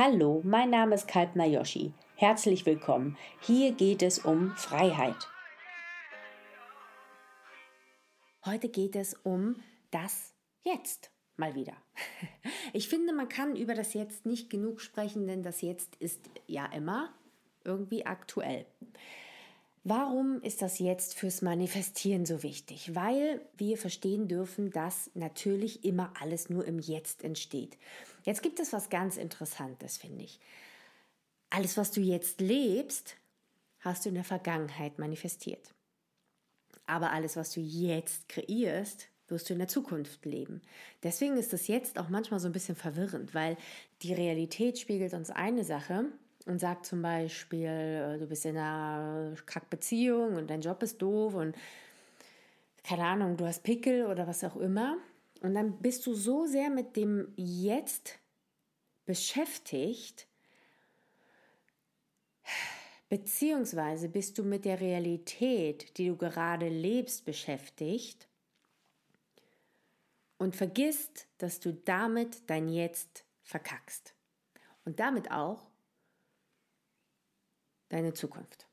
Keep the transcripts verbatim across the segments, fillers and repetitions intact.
Hallo, mein Name ist Kalpna Joshi. Herzlich willkommen. Hier geht es um Freiheit. Heute geht es um das Jetzt. Mal wieder. Ich finde, man kann über das Jetzt nicht genug sprechen, denn das Jetzt ist ja immer irgendwie aktuell. Warum ist das Jetzt fürs Manifestieren so wichtig? Weil wir verstehen dürfen, dass natürlich immer alles nur im Jetzt entsteht. Jetzt gibt es was ganz Interessantes, finde ich. Alles, was du jetzt lebst, hast du in der Vergangenheit manifestiert. Aber alles, was du jetzt kreierst, wirst du in der Zukunft leben. Deswegen ist das Jetzt auch manchmal so ein bisschen verwirrend, weil die Realität spiegelt uns eine Sache und sagt zum Beispiel, du bist in einer Kackbeziehung und dein Job ist doof und keine Ahnung, du hast Pickel oder was auch immer. Und dann bist du so sehr mit dem Jetzt beschäftigt, beziehungsweise bist du mit der Realität, die du gerade lebst, beschäftigt und vergisst, dass du damit dein Jetzt verkackst. Und damit auch deine Zukunft.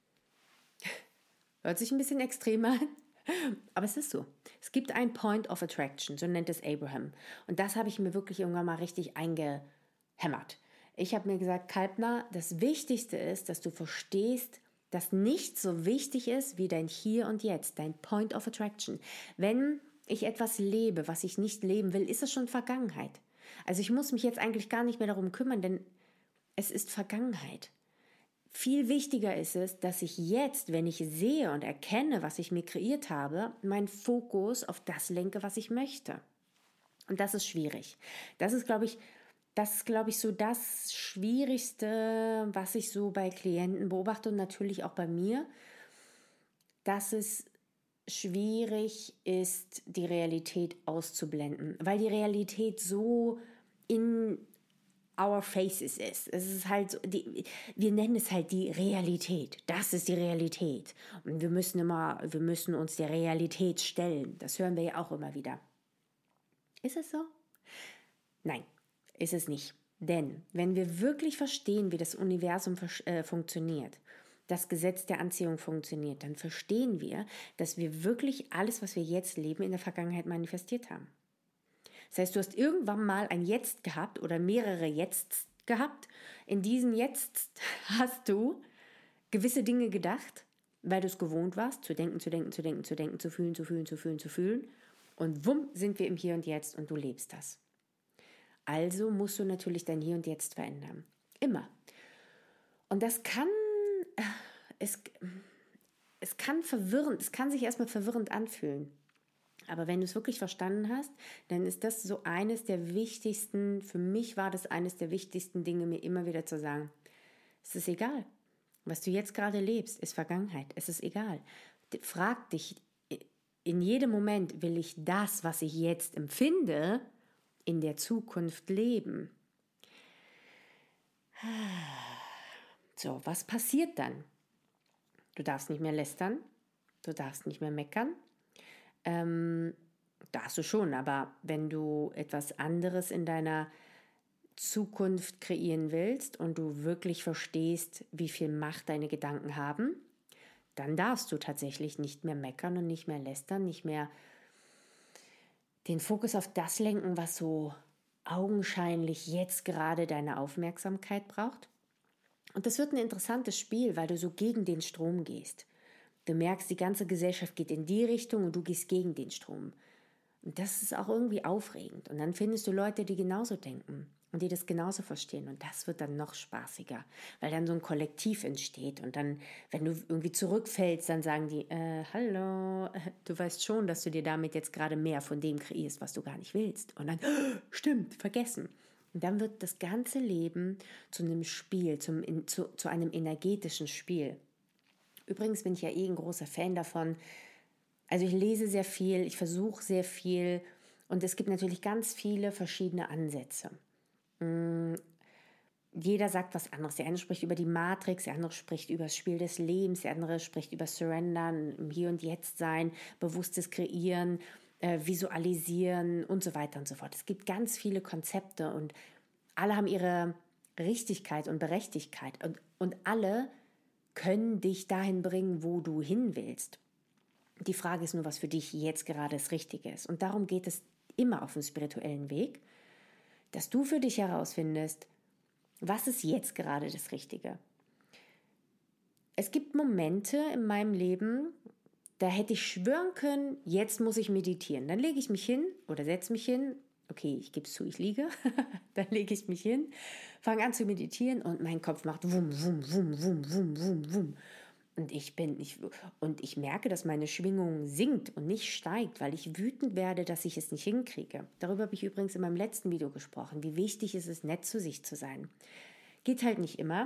Hört sich ein bisschen extremer an, aber es ist so. Es gibt ein Point of Attraction, so nennt es Abraham. Und das habe ich mir wirklich irgendwann mal richtig eingehämmert. Ich habe mir gesagt, Kalpna, das Wichtigste ist, dass du verstehst, dass nichts so wichtig ist wie dein Hier und Jetzt, dein Point of Attraction. Wenn ich etwas lebe, was ich nicht leben will, ist es schon Vergangenheit. Also ich muss mich jetzt eigentlich gar nicht mehr darum kümmern, denn es ist Vergangenheit. Viel wichtiger ist es, dass ich jetzt, wenn ich sehe und erkenne, was ich mir kreiert habe, meinen Fokus auf das lenke, was ich möchte. Und das ist schwierig. Das ist, glaube ich, das ist, glaube ich, so das Schwierigste, was ich so bei Klienten beobachte und natürlich auch bei mir, dass es schwierig ist, die Realität auszublenden, weil die Realität so in our faces ist. Es ist halt so, die, wir nennen es halt die Realität. Das ist die Realität. Und wir müssen immer, wir müssen uns der Realität stellen. Das hören wir ja auch immer wieder. Ist es so? Nein, ist es nicht. Denn wenn wir wirklich verstehen, wie das Universum äh, funktioniert, das Gesetz der Anziehung funktioniert, dann verstehen wir, dass wir wirklich alles, was wir jetzt leben, in der Vergangenheit manifestiert haben. Das heißt, du hast irgendwann mal ein Jetzt gehabt oder mehrere Jetzts gehabt. In diesen Jetzts hast du gewisse Dinge gedacht, weil du es gewohnt warst, zu denken, zu denken, zu denken, zu denken, zu fühlen, zu fühlen, zu fühlen, zu fühlen. Und wumm, sind wir im Hier und Jetzt und du lebst das. Also musst du natürlich dein Hier und Jetzt verändern. Immer. Und das kann, es, es kann verwirrend, es kann sich erstmal verwirrend anfühlen. Aber wenn du es wirklich verstanden hast, dann ist das so eines der wichtigsten, für mich war das eines der wichtigsten Dinge, mir immer wieder zu sagen, es ist egal. Was du jetzt gerade lebst, ist Vergangenheit. Es ist egal. Frag dich in jedem Moment, will ich das, was ich jetzt empfinde, in der Zukunft leben? So, was passiert dann? Du darfst nicht mehr lästern, du darfst nicht mehr meckern. Ähm, darfst du schon, aber wenn du etwas anderes in deiner Zukunft kreieren willst und du wirklich verstehst, wie viel Macht deine Gedanken haben, dann darfst du tatsächlich nicht mehr meckern und nicht mehr lästern, nicht mehr den Fokus auf das lenken, was so augenscheinlich jetzt gerade deine Aufmerksamkeit braucht. Und das wird ein interessantes Spiel, weil du so gegen den Strom gehst. Du merkst, die ganze Gesellschaft geht in die Richtung und du gehst gegen den Strom. Und das ist auch irgendwie aufregend. Und dann findest du Leute, die genauso denken und die das genauso verstehen. Und das wird dann noch spaßiger, weil dann so ein Kollektiv entsteht. Und dann, wenn du irgendwie zurückfällst, dann sagen die, äh, hallo, du weißt schon, dass du dir damit jetzt gerade mehr von dem kreierst, was du gar nicht willst. Und dann, oh, stimmt, vergessen. Und dann wird das ganze Leben zu einem Spiel, zum, zu, zu einem energetischen Spiel. Übrigens bin ich ja eh ein großer Fan davon. Also ich lese sehr viel, ich versuche sehr viel und es gibt natürlich ganz viele verschiedene Ansätze. Jeder sagt was anderes. Der eine spricht über die Matrix, der andere spricht über das Spiel des Lebens, der andere spricht über Surrendern, im Hier und Jetzt sein, bewusstes Kreieren, äh, Visualisieren und so weiter und so fort. Es gibt ganz viele Konzepte und alle haben ihre Richtigkeit und Berechtigkeit und, und alle können dich dahin bringen, wo du hin willst. Die Frage ist nur, was für dich jetzt gerade das Richtige ist. Und darum geht es immer auf dem spirituellen Weg, dass du für dich herausfindest, was ist jetzt gerade das Richtige. Es gibt Momente in meinem Leben, da hätte ich schwören können, jetzt muss ich meditieren. Dann lege ich mich hin oder setze mich hin. Okay, ich gebe es zu, ich liege. Dann lege ich mich hin, fange an zu meditieren und mein Kopf macht wum, wum, wum, wum, wum, wum, wum. Und ich bin, ich, und ich merke, dass meine Schwingung sinkt und nicht steigt, weil ich wütend werde, dass ich es nicht hinkriege. Darüber habe ich übrigens in meinem letzten Video gesprochen, wie wichtig es ist, nett zu sich zu sein. Geht halt nicht immer.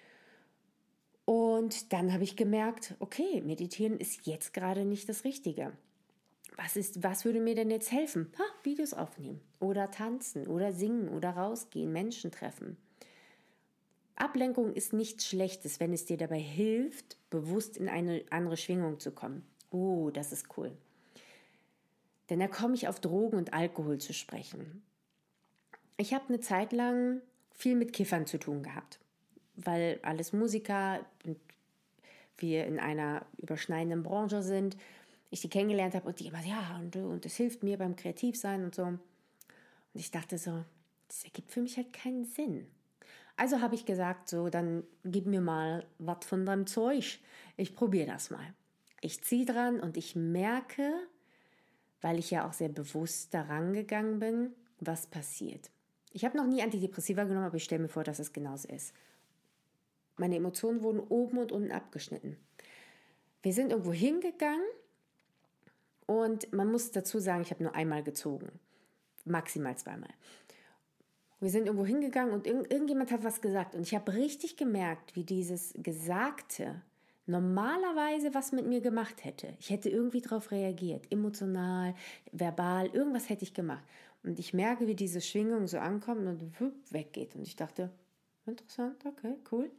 Und dann habe ich gemerkt, okay, meditieren ist jetzt gerade nicht das Richtige. Was ist, was würde mir denn jetzt helfen? Ha, Videos aufnehmen oder tanzen oder singen oder rausgehen, Menschen treffen. Ablenkung ist nichts Schlechtes, wenn es dir dabei hilft, bewusst in eine andere Schwingung zu kommen. Oh, das ist cool. Denn da komme ich auf Drogen und Alkohol zu sprechen. Ich habe eine Zeit lang viel mit Kiffern zu tun gehabt, weil alles Musiker und wir in einer überschneidenden Branche sind, ich die kennengelernt habe und die immer, ja, und, und das hilft mir beim Kreativsein und so. Und ich dachte so, das ergibt für mich halt keinen Sinn. Also habe ich gesagt, so, dann gib mir mal was von deinem Zeug. Ich probiere das mal. Ich ziehe dran und ich merke, weil ich ja auch sehr bewusst daran gegangen bin, was passiert. Ich habe noch nie Antidepressiva genommen, aber ich stelle mir vor, dass es genauso ist. Meine Emotionen wurden oben und unten abgeschnitten. Wir sind irgendwo hingegangen und man muss dazu sagen, ich habe nur einmal gezogen. Maximal zweimal. Wir sind irgendwo hingegangen und irgend, irgendjemand hat was gesagt. Und ich habe richtig gemerkt, wie dieses Gesagte normalerweise was mit mir gemacht hätte. Ich hätte irgendwie darauf reagiert. Emotional, verbal, irgendwas hätte ich gemacht. Und ich merke, wie diese Schwingung so ankommt und wupp, weggeht. Und ich dachte, interessant, okay, cool.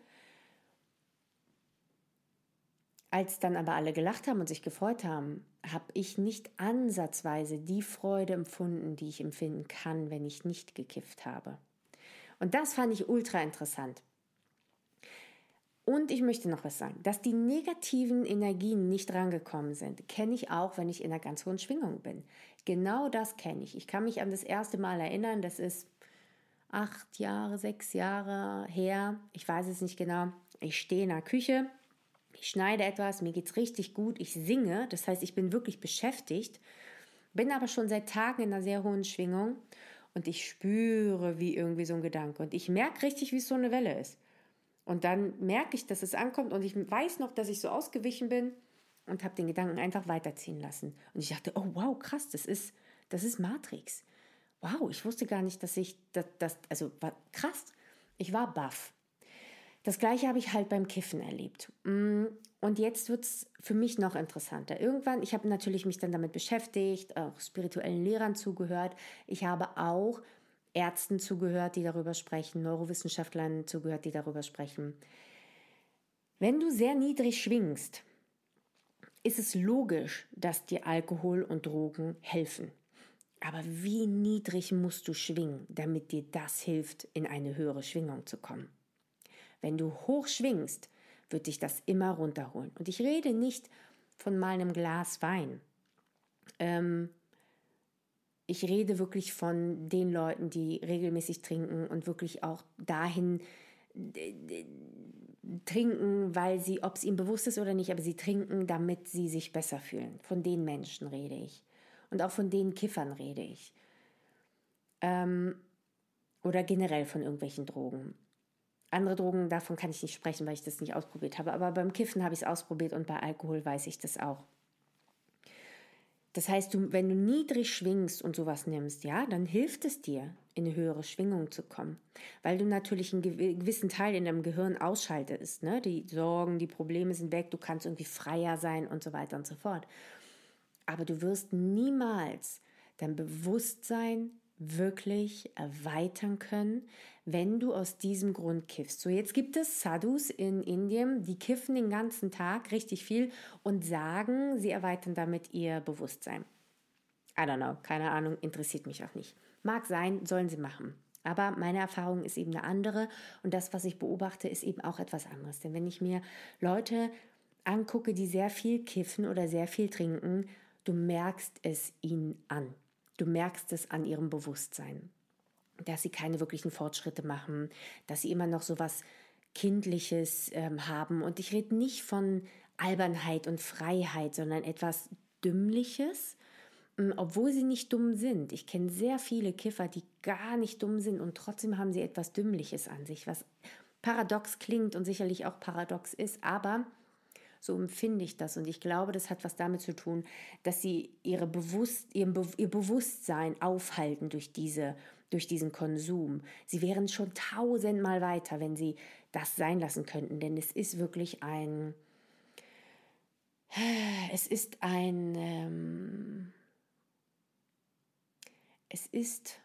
Als dann aber alle gelacht haben und sich gefreut haben, habe ich nicht ansatzweise die Freude empfunden, die ich empfinden kann, wenn ich nicht gekifft habe. Und das fand ich ultra interessant. Und ich möchte noch was sagen, dass die negativen Energien nicht rangekommen sind, kenne ich auch, wenn ich in einer ganz hohen Schwingung bin. Genau das kenne ich. Ich kann mich an das erste Mal erinnern, das ist acht Jahre, sechs Jahre her, ich weiß es nicht genau. Ich stehe in der Küche, ich schneide etwas, mir geht's richtig gut, ich singe, das heißt, ich bin wirklich beschäftigt, bin aber schon seit Tagen in einer sehr hohen Schwingung und ich spüre wie irgendwie so ein Gedanke und ich merke richtig, wie es so eine Welle ist. Und dann merke ich, dass es ankommt und ich weiß noch, dass ich so ausgewichen bin und habe den Gedanken einfach weiterziehen lassen. Und ich dachte, oh wow, krass, das ist, das ist Matrix. Wow, ich wusste gar nicht, dass ich, das, das, also war krass, ich war baff. Das Gleiche habe ich halt beim Kiffen erlebt. Und jetzt wird es für mich noch interessanter. Irgendwann, ich habe natürlich mich dann damit beschäftigt, auch spirituellen Lehrern zugehört. Ich habe auch Ärzten zugehört, die darüber sprechen, Neurowissenschaftlern zugehört, die darüber sprechen. Wenn du sehr niedrig schwingst, ist es logisch, dass dir Alkohol und Drogen helfen. Aber wie niedrig musst du schwingen, damit dir das hilft, in eine höhere Schwingung zu kommen? Wenn du hoch schwingst, wird dich das immer runterholen. Und ich rede nicht von mal einem Glas Wein. Ähm, ich rede wirklich von den Leuten, die regelmäßig trinken und wirklich auch dahin äh, trinken, weil sie, ob es ihnen bewusst ist oder nicht, aber sie trinken, damit sie sich besser fühlen. Von den Menschen rede ich. Und auch von den Kiffern rede ich. Ähm, oder generell von irgendwelchen Drogen. Andere Drogen, davon kann ich nicht sprechen, weil ich das nicht ausprobiert habe. Aber beim Kiffen habe ich es ausprobiert und bei Alkohol weiß ich das auch. Das heißt, du, wenn du niedrig schwingst und sowas nimmst, ja, dann hilft es dir, in eine höhere Schwingung zu kommen. Weil du natürlich einen gewissen Teil in deinem Gehirn ausschaltest. Ne? Die Sorgen, die Probleme sind weg, du kannst irgendwie freier sein und so weiter und so fort. Aber du wirst niemals dein Bewusstsein wirklich erweitern können, wenn du aus diesem Grund kiffst. So, jetzt gibt es Sadhus in Indien, die kiffen den ganzen Tag richtig viel und sagen, sie erweitern damit ihr Bewusstsein. I don't know, keine Ahnung, interessiert mich auch nicht. Mag sein, sollen sie machen. Aber meine Erfahrung ist eben eine andere und das, was ich beobachte, ist eben auch etwas anderes. Denn wenn ich mir Leute angucke, die sehr viel kiffen oder sehr viel trinken, du merkst es ihnen an. Du merkst es an ihrem Bewusstsein, dass sie keine wirklichen Fortschritte machen, dass sie immer noch so was Kindliches ähm, haben. Und ich rede nicht von Albernheit und Freiheit, sondern etwas Dümmliches, obwohl sie nicht dumm sind. Ich kenne sehr viele Kiffer, die gar nicht dumm sind und trotzdem haben sie etwas Dümmliches an sich, was paradox klingt und sicherlich auch paradox ist, aber so empfinde ich das und ich glaube, das hat was damit zu tun, dass sie ihre Bewusst, ihr, Be- ihr Bewusstsein aufhalten durch, diese, durch diesen Konsum. Sie wären schon tausendmal weiter, wenn sie das sein lassen könnten, denn es ist wirklich ein, es ist ein, ähm, es ist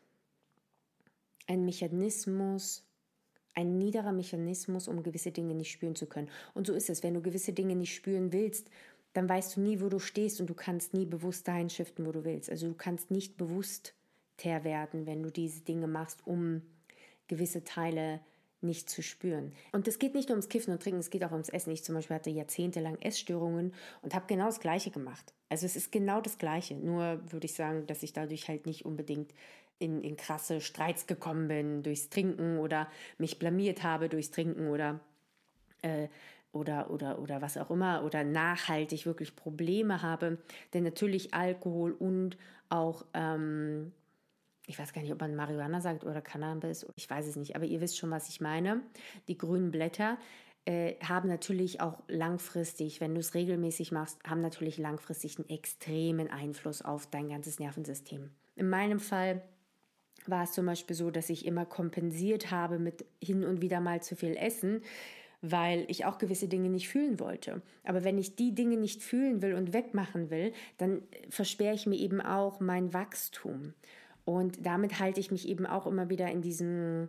ein Mechanismus, ein niederer Mechanismus, um gewisse Dinge nicht spüren zu können. Und so ist es, wenn du gewisse Dinge nicht spüren willst, dann weißt du nie, wo du stehst und du kannst nie bewusst dahin shiften, wo du willst. Also du kannst nicht bewusster werden, wenn du diese Dinge machst, um gewisse Teile nicht zu spüren. Und es geht nicht nur ums Kiffen und Trinken, es geht auch ums Essen. Ich zum Beispiel hatte jahrzehntelang Essstörungen und habe genau das Gleiche gemacht. Also es ist genau das Gleiche, nur würde ich sagen, dass ich dadurch halt nicht unbedingt in, in krasse Streits gekommen bin durchs Trinken oder mich blamiert habe durchs Trinken oder, äh, oder, oder, oder was auch immer oder nachhaltig wirklich Probleme habe. Denn natürlich Alkohol und auch ähm, ich weiß gar nicht, ob man Marihuana sagt oder Cannabis, ich weiß es nicht, aber ihr wisst schon, was ich meine. Die grünen Blätter äh, haben natürlich auch langfristig, wenn du es regelmäßig machst, haben natürlich langfristig einen extremen Einfluss auf dein ganzes Nervensystem. In meinem Fall war es zum Beispiel so, dass ich immer kompensiert habe mit hin und wieder mal zu viel Essen, weil ich auch gewisse Dinge nicht fühlen wollte. Aber wenn ich die Dinge nicht fühlen will und wegmachen will, dann versperre ich mir eben auch mein Wachstum. Und damit halte ich mich eben auch immer wieder in diesem,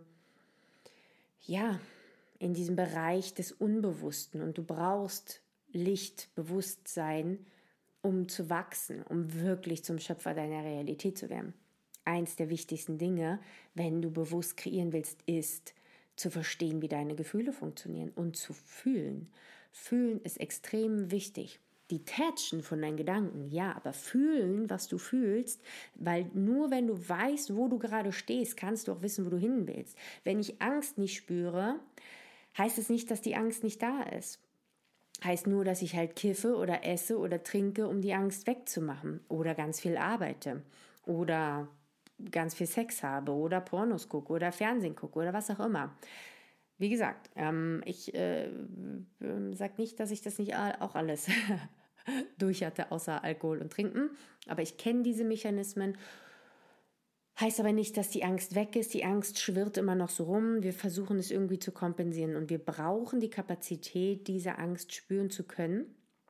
ja, in diesem Bereich des Unbewussten. Und du brauchst Licht, Bewusstsein, um zu wachsen, um wirklich zum Schöpfer deiner Realität zu werden. Eins der wichtigsten Dinge, wenn du bewusst kreieren willst, ist zu verstehen, wie deine Gefühle funktionieren und zu fühlen. Fühlen ist extrem wichtig. Detachen von deinen Gedanken, ja, aber fühlen, was du fühlst, weil nur wenn du weißt, wo du gerade stehst, kannst du auch wissen, wo du hin willst. Wenn ich Angst nicht spüre, heißt es nicht, dass die Angst nicht da ist. Heißt nur, dass ich halt kiffe oder esse oder trinke, um die Angst wegzumachen oder ganz viel arbeite oder ganz viel Sex habe oder Pornos gucke oder Fernsehen gucke oder was auch immer. Wie gesagt, ähm, ich äh, sage nicht, dass ich das nicht auch alles durch hatte, außer Alkohol und Trinken. Aber ich kenne diese Mechanismen. Heißt aber nicht, dass die Angst weg ist. Die Angst schwirrt immer noch so rum. Wir versuchen es irgendwie zu kompensieren. Und wir brauchen die Kapazität, diese Angst spüren zu können.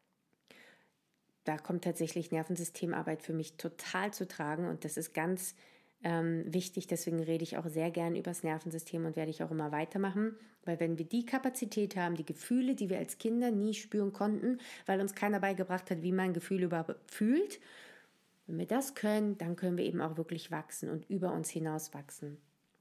Da kommt tatsächlich Nervensystemarbeit für mich total zu tragen. Und das ist ganz ähm, wichtig. Deswegen rede ich auch sehr gern über das Nervensystem und werde ich auch immer weitermachen. Weil wenn wir die Kapazität haben, die Gefühle, die wir als Kinder nie spüren konnten, weil uns keiner beigebracht hat, wie man Gefühle überhaupt fühlt, wenn wir das können, dann können wir eben auch wirklich wachsen und über uns hinaus wachsen.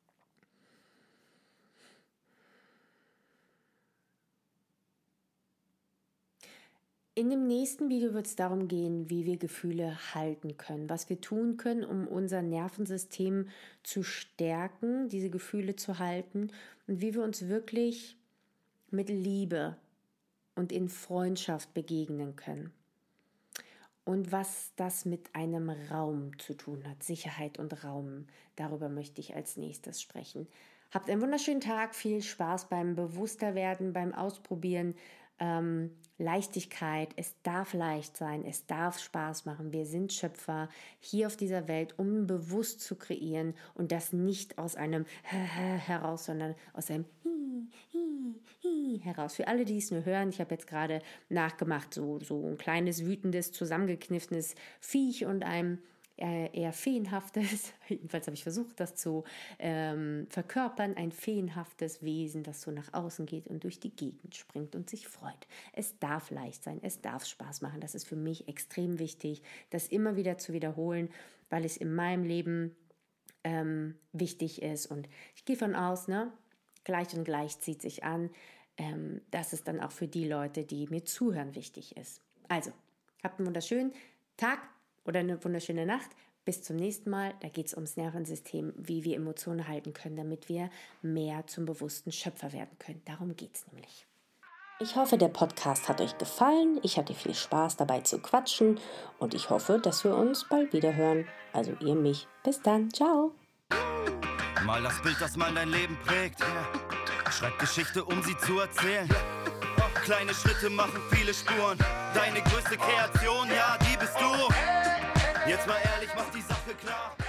In dem nächsten Video wird es darum gehen, wie wir Gefühle halten können, was wir tun können, um unser Nervensystem zu stärken, diese Gefühle zu halten und wie wir uns wirklich mit Liebe und in Freundschaft begegnen können. Und was das mit einem Raum zu tun hat, Sicherheit und Raum, darüber möchte ich als nächstes sprechen. Habt einen wunderschönen Tag, viel Spaß beim Bewussterwerden, beim Ausprobieren, ähm, Leichtigkeit. Es darf leicht sein, es darf Spaß machen. Wir sind Schöpfer hier auf dieser Welt, um bewusst zu kreieren und das nicht aus einem heraus, sondern aus einem heraus. Für alle, die es nur hören, ich habe jetzt gerade nachgemacht, so, so ein kleines, wütendes, zusammengekniffenes Viech und einem äh, eher feenhaftes, jedenfalls habe ich versucht, das zu ähm, verkörpern, ein feenhaftes Wesen, das so nach außen geht und durch die Gegend springt und sich freut. Es darf leicht sein, es darf Spaß machen. Das ist für mich extrem wichtig, das immer wieder zu wiederholen, weil es in meinem Leben ähm, wichtig ist. Und ich gehe von aus, ne, gleich und gleich zieht sich an, ähm, dass es dann auch für die Leute, die mir zuhören, wichtig ist. Also, habt einen wunderschönen Tag oder eine wunderschöne Nacht. Bis zum nächsten Mal. Da geht es ums Nervensystem, wie wir Emotionen halten können, damit wir mehr zum bewussten Schöpfer werden können. Darum geht es nämlich. Ich hoffe, der Podcast hat euch gefallen. Ich hatte viel Spaß dabei zu quatschen und ich hoffe, dass wir uns bald wieder hören. Also ihr mich. Bis dann. Ciao. Mal das Bild, das mal dein Leben prägt. Schreib Geschichte, um sie zu erzählen. Kleine Schritte machen viele Spuren. Deine größte Kreation, ja, die bist du. Jetzt mal ehrlich, mach die Sache klar.